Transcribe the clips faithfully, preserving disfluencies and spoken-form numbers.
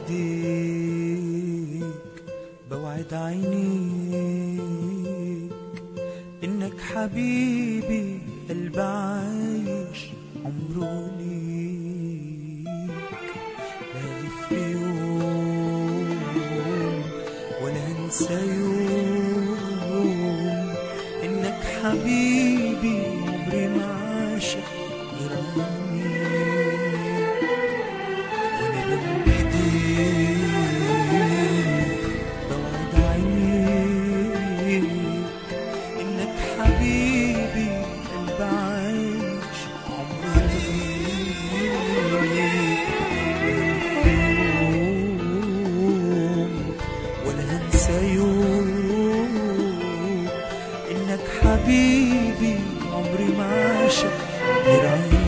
ايديك بوعد عينيك انك حبيبي قلب عايش عمره ليك. لا أغيب في يوم ولا انسى يوم انك حبيبي عمري ما عاشق غير عينيك. وانا بين ايديك بوعد عينيك انك حبيبي قلب عايش عمري ليك. في يوم ولا هنسى يوم انك حبيبي عمري ما عاشق غير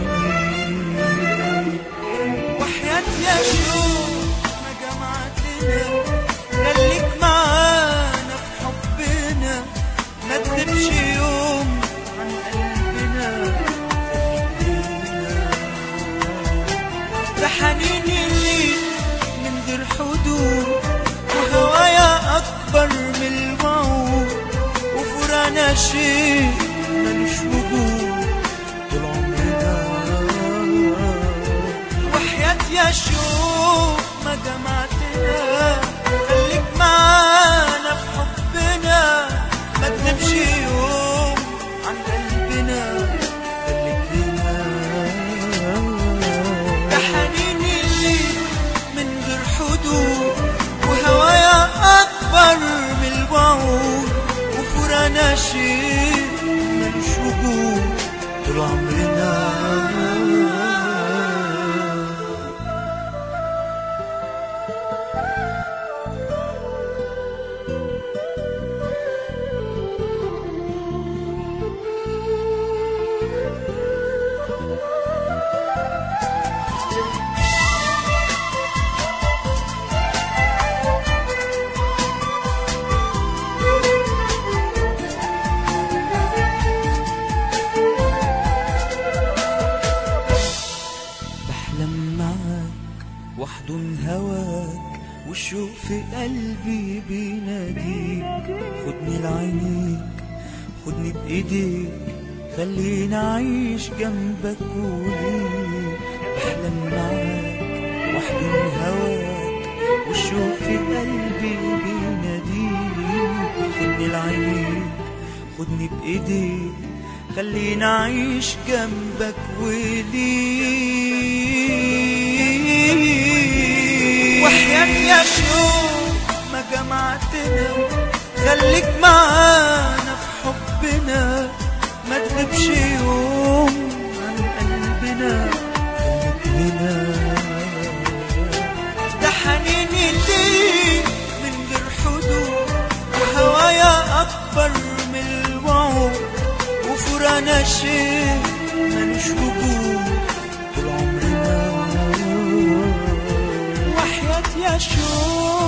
عينيك. وحياة يا شوق ما جمعتنا خليك معانا في حبنا ما تغيبش يوم عن قلبنا خليك لينا. ده حنيني ليك من غير حدود وهوايا أكبر من الوعود وفرانا شيء ملوش وجود طول عمرنا. وحياة يا شوق ما جمعتنا خليك معانا في حبنا ما تغيبش يوم عن قلبنا خليك لنا. ده حنيني ليك من غير حدود وهوايا أكبر من الوعود وفرانا شيء ملوش وجود طول عمرنا. واحضن هواك والشوق في قلبي بيناديك. خدني لعينيك خدني بايديك خليني اعيش جنبك وليك. بحلم معاك واحضن هواك والشوق في قلبي بيناديك. خدني لعينيك خدني بايديك خليني اعيش جنبك وليك. وحياة يا شوق ما جمعتنا خليك معانا في حبنا ما تغيبش يوم عن قلبنا خليك هنا. ده حنيني ليك من غير حدود وهوايا أكبر من الوعود وفرانا شيء ملوش وجود طول عمرنا. وحياة يا شوق